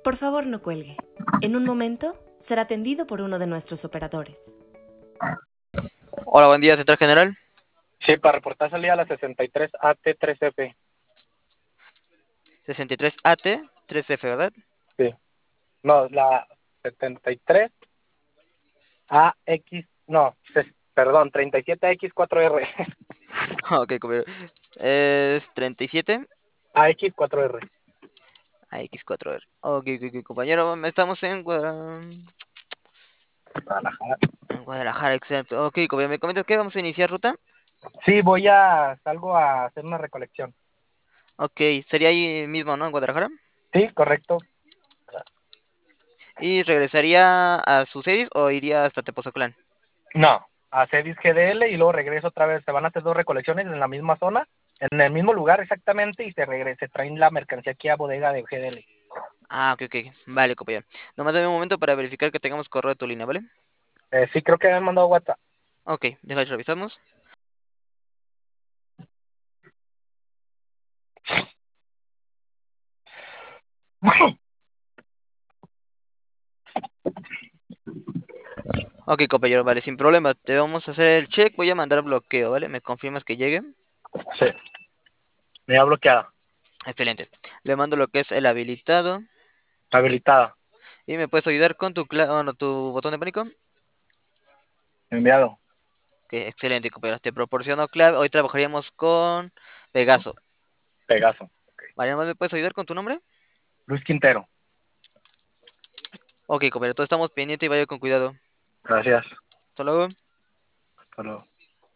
Por favor, no cuelgue. En un momento será atendido por uno de nuestros operadores. Hola, buen día, Central General. Sí, para reportar salida a la 63 AT3F. 63 AT 3F, ¿verdad? Sí. No, la 73 AX, no, perdón, 37X4R. Ok, compañero. Es 37 AX4R. AX4R. Ok, compañero. Estamos en Guadalajara. Guadalajara, excelente. Ok, compañero, ¿me comentas que vamos a iniciar ruta? Sí, salgo a hacer una recolección. Ok, sería ahí mismo, ¿no? En Guadalajara. Sí, correcto. ¿Y regresaría a sus series o iría hasta Tepoztlán? No, a Cedis GDL y luego regreso otra vez. Se van a hacer dos recolecciones en la misma zona, en el mismo lugar exactamente, y se traen la mercancía aquí a bodega de GDL. Ah, ok. Vale, compañero. Nomás dame un momento para verificar que tengamos correo de tu línea, ¿vale? Sí, creo que me han mandado WhatsApp. Ok, déjame revisamos. Ok, compañero, vale, sin problema. Te vamos a hacer el check. Voy a mandar bloqueo, ¿vale? ¿Me confirmas que llegue? Sí, me ha bloqueado. Excelente. Le mando lo que es el habilitado. Habilitada. ¿Y me puedes ayudar con tu botón de pánico? Enviado. Ok, excelente, compañero. Te proporciono clave. Hoy trabajaríamos con Pegaso. Pegaso. Okay. Vale, ¿más me puedes ayudar con tu nombre? Luis Quintero. Ok, compañero, todos estamos pendientes y vaya con cuidado. Gracias. Hasta luego. Hasta luego.